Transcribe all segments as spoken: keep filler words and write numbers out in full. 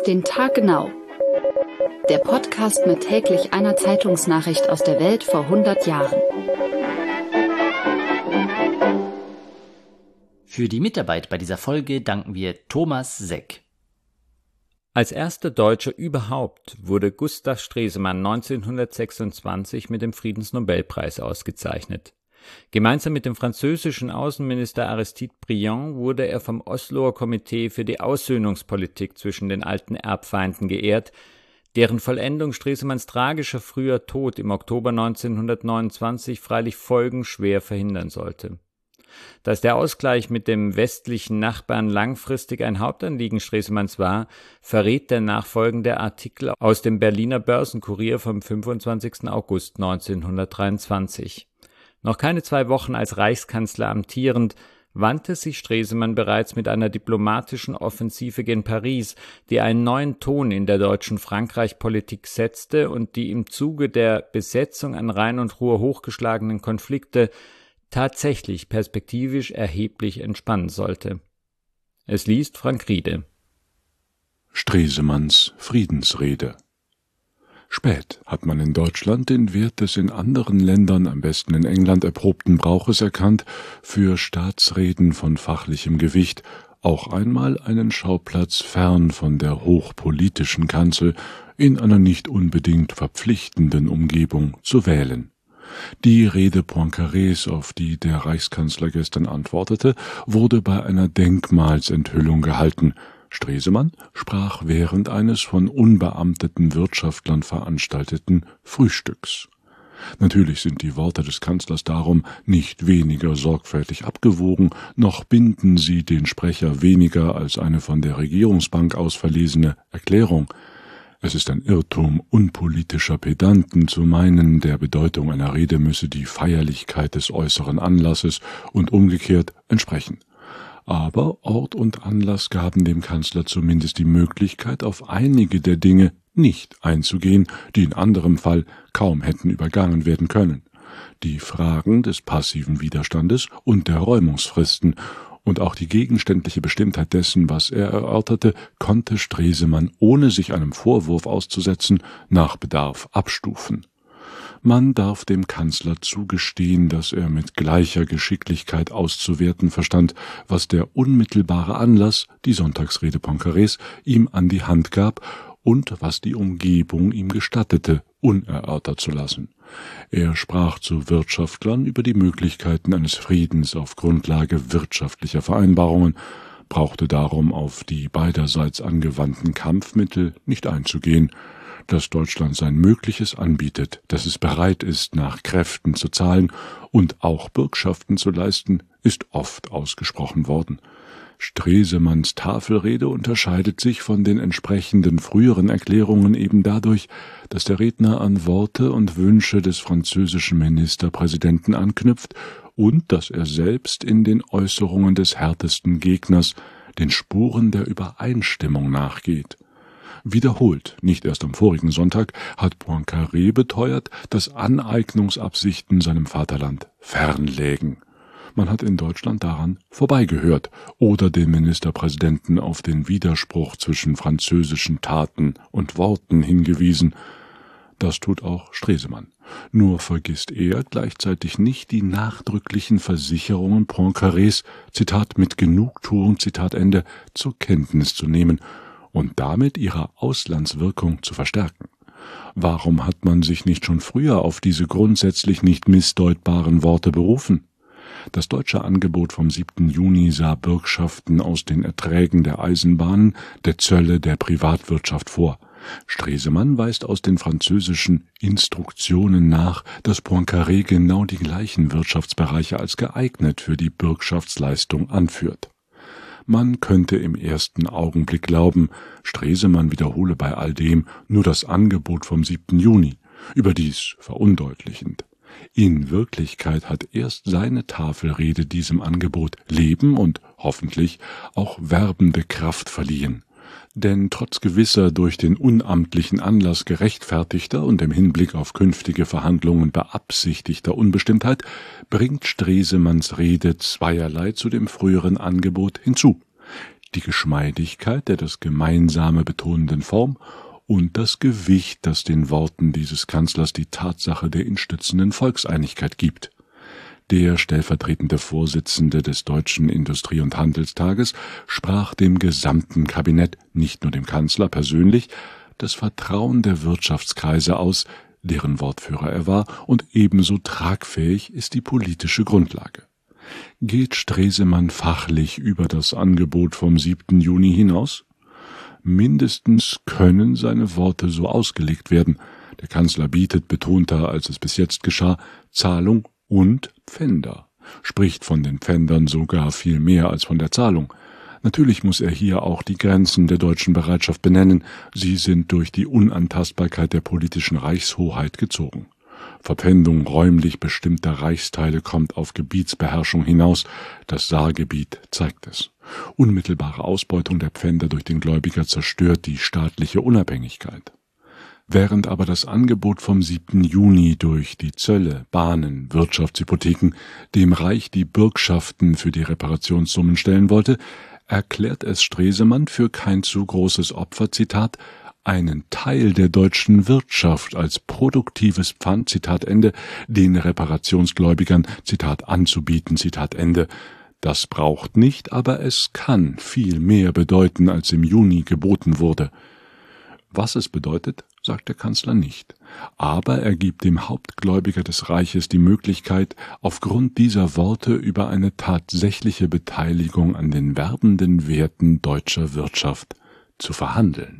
Auf den Tag genau. Der Podcast mit täglich einer Zeitungsnachricht aus der Welt vor hundert Jahren. Für die Mitarbeit bei dieser Folge danken wir Thomas Seck. Als erster Deutscher überhaupt wurde Gustav Stresemann neunzehnhundertsechsundzwanzig mit dem Friedensnobelpreis ausgezeichnet. Gemeinsam mit dem französischen Außenminister Aristide Briand wurde er vom Osloer Komitee für die Aussöhnungspolitik zwischen den alten Erbfeinden geehrt, deren Vollendung Stresemanns tragischer früher Tod im Oktober neunzehnhundertneunundzwanzig freilich folgenschwer verhindern sollte. Dass der Ausgleich mit dem westlichen Nachbarn langfristig ein Hauptanliegen Stresemanns war, verrät der nachfolgende Artikel aus dem Berliner Börsenkurier vom fünfundzwanzigsten August neunzehnhundertdreiundzwanzig. Noch keine zwei Wochen als Reichskanzler amtierend, wandte sich Stresemann bereits mit einer diplomatischen Offensive gen Paris, die einen neuen Ton in der deutschen Frankreich-Politik setzte und die im Zuge der Besetzung an Rhein und Ruhr hochgeschlagenen Konflikte tatsächlich perspektivisch erheblich entspannen sollte. Es liest Frank Riede. Stresemanns Friedensrede. Spät hat man in Deutschland den Wert des in anderen Ländern, am besten in England, erprobten Brauches erkannt, für Staatsreden von fachlichem Gewicht auch einmal einen Schauplatz fern von der hochpolitischen Kanzel in einer nicht unbedingt verpflichtenden Umgebung zu wählen. Die Rede Poincarés, auf die der Reichskanzler gestern antwortete, wurde bei einer Denkmalsenthüllung gehalten. Stresemann sprach während eines von unbeamteten Wirtschaftlern veranstalteten Frühstücks. Natürlich sind die Worte des Kanzlers darum nicht weniger sorgfältig abgewogen, noch binden sie den Sprecher weniger als eine von der Regierungsbank aus verlesene Erklärung. Es ist ein Irrtum unpolitischer Pedanten zu meinen, der Bedeutung einer Rede müsse die Feierlichkeit des äußeren Anlasses und umgekehrt entsprechen. Aber Ort und Anlass gaben dem Kanzler zumindest die Möglichkeit, auf einige der Dinge nicht einzugehen, die in anderem Fall kaum hätten übergangen werden können. Die Fragen des passiven Widerstandes und der Räumungsfristen und auch die gegenständliche Bestimmtheit dessen, was er erörterte, konnte Stresemann, ohne sich einem Vorwurf auszusetzen, nach Bedarf abstufen. Man darf dem Kanzler zugestehen, dass er mit gleicher Geschicklichkeit auszuwerten verstand, was der unmittelbare Anlass, die Sonntagsrede Poincarés, ihm an die Hand gab und was die Umgebung ihm gestattete, unerörtert zu lassen. Er sprach zu Wirtschaftlern über die Möglichkeiten eines Friedens auf Grundlage wirtschaftlicher Vereinbarungen, brauchte darum auf die beiderseits angewandten Kampfmittel nicht einzugehen. Dass Deutschland sein Mögliches anbietet, dass es bereit ist, nach Kräften zu zahlen und auch Bürgschaften zu leisten, ist oft ausgesprochen worden. Stresemanns Tafelrede unterscheidet sich von den entsprechenden früheren Erklärungen eben dadurch, dass der Redner an Worte und Wünsche des französischen Ministerpräsidenten anknüpft und dass er selbst in den Äußerungen des härtesten Gegners den Spuren der Übereinstimmung nachgeht. Wiederholt, nicht erst am vorigen Sonntag, hat Poincaré beteuert, dass Aneignungsabsichten seinem Vaterland fern lägen. Man hat in Deutschland daran vorbeigehört oder den Ministerpräsidenten auf den Widerspruch zwischen französischen Taten und Worten hingewiesen. Das tut auch Stresemann. Nur vergisst er gleichzeitig nicht die nachdrücklichen Versicherungen Poincarés, Zitat, mit Genugtuung, Zitat Ende, zur Kenntnis zu nehmen und damit ihre Auslandswirkung zu verstärken. Warum hat man sich nicht schon früher auf diese grundsätzlich nicht missdeutbaren Worte berufen? Das deutsche Angebot vom siebten Juni sah Bürgschaften aus den Erträgen der Eisenbahnen, der Zölle, der Privatwirtschaft vor. Stresemann weist aus den französischen Instruktionen nach, dass Poincaré genau die gleichen Wirtschaftsbereiche als geeignet für die Bürgschaftsleistung anführt. Man könnte im ersten Augenblick glauben, Stresemann wiederhole bei all dem nur das Angebot vom siebten Juni, überdies verundeutlichend. In Wirklichkeit hat erst seine Tafelrede diesem Angebot Leben und hoffentlich auch werbende Kraft verliehen. Denn trotz gewisser durch den unamtlichen Anlass gerechtfertigter und im Hinblick auf künftige Verhandlungen beabsichtigter Unbestimmtheit bringt Stresemanns Rede zweierlei zu dem früheren Angebot hinzu. die Geschmeidigkeit der das Gemeinsame betonenden Form und das Gewicht, das den Worten dieses Kanzlers die Tatsache der ihn stützenden Volkseinigkeit gibt. Der stellvertretende Vorsitzende des Deutschen Industrie- und Handelstages sprach dem gesamten Kabinett, nicht nur dem Kanzler persönlich, das Vertrauen der Wirtschaftskreise aus, deren Wortführer er war, und ebenso tragfähig ist die politische Grundlage. Geht Stresemann fachlich über das Angebot vom siebten Juni hinaus? Mindestens können seine Worte so ausgelegt werden. Der Kanzler bietet, betonter als es bis jetzt geschah, Zahlung und Pfänder, spricht von den Pfändern sogar viel mehr als von der Zahlung. Natürlich muss er hier auch die Grenzen der deutschen Bereitschaft benennen, sie sind durch die Unantastbarkeit der politischen Reichshoheit gezogen. Verpfändung räumlich bestimmter Reichsteile kommt auf Gebietsbeherrschung hinaus, das Saargebiet zeigt es. Unmittelbare Ausbeutung der Pfänder durch den Gläubiger zerstört die staatliche Unabhängigkeit. Während aber das Angebot vom siebten Juni durch die Zölle, Bahnen, Wirtschaftshypotheken dem Reich die Bürgschaften für die Reparationssummen stellen wollte, erklärt es Stresemann für kein zu großes Opfer, Zitat, einen Teil der deutschen Wirtschaft als produktives Pfand, Zitat Ende, den Reparationsgläubigern, Zitat, anzubieten, Zitat Ende. Das braucht nicht, aber es kann viel mehr bedeuten, als im Juni geboten wurde. Was es bedeutet, sagt der Kanzler nicht, aber er gibt dem Hauptgläubiger des Reiches die Möglichkeit, aufgrund dieser Worte über eine tatsächliche Beteiligung an den werdenden Werten deutscher Wirtschaft zu verhandeln.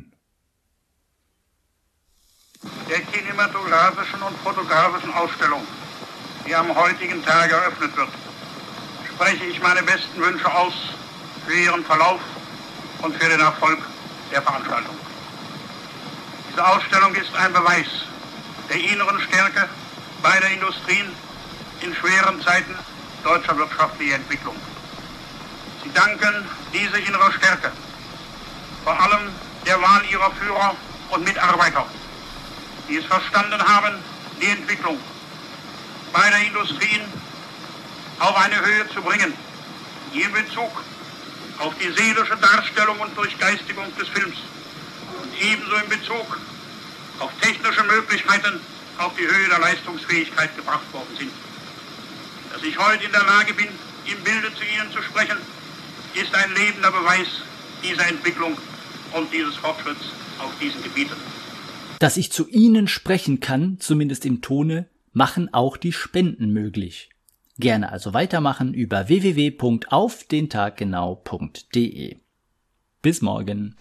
Der kinematografischen und fotografischen Ausstellung, die am heutigen Tag eröffnet wird, spreche ich meine besten Wünsche aus für ihren Verlauf und für den Erfolg der Veranstaltung. Diese Ausstellung ist ein Beweis der inneren Stärke beider Industrien in schweren Zeiten deutscher wirtschaftlicher Entwicklung. Sie danken diese innere Stärke vor allem der Wahl ihrer Führer und Mitarbeiter, die es verstanden haben, die Entwicklung beider Industrien auf eine Höhe zu bringen, die in Bezug auf die seelische Darstellung und Durchgeistigung des Films und ebenso in Bezug auf technische Möglichkeiten auf die Höhe der Leistungsfähigkeit gebracht worden sind. Dass ich heute in der Lage bin, im Bilde zu Ihnen zu sprechen, ist ein lebender Beweis dieser Entwicklung und dieses Fortschritts auf diesen Gebieten. Dass ich zu Ihnen sprechen kann, zumindest im Tone, machen auch die Spenden möglich. Gerne also weitermachen über w w w punkt auf den tag genau punkt d e. Bis morgen.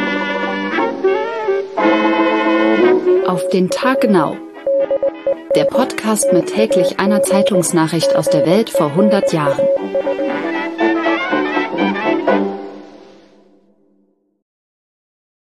Auf den Tag genau. Der Podcast mit täglich einer Zeitungsnachricht aus der Welt vor hundert Jahren.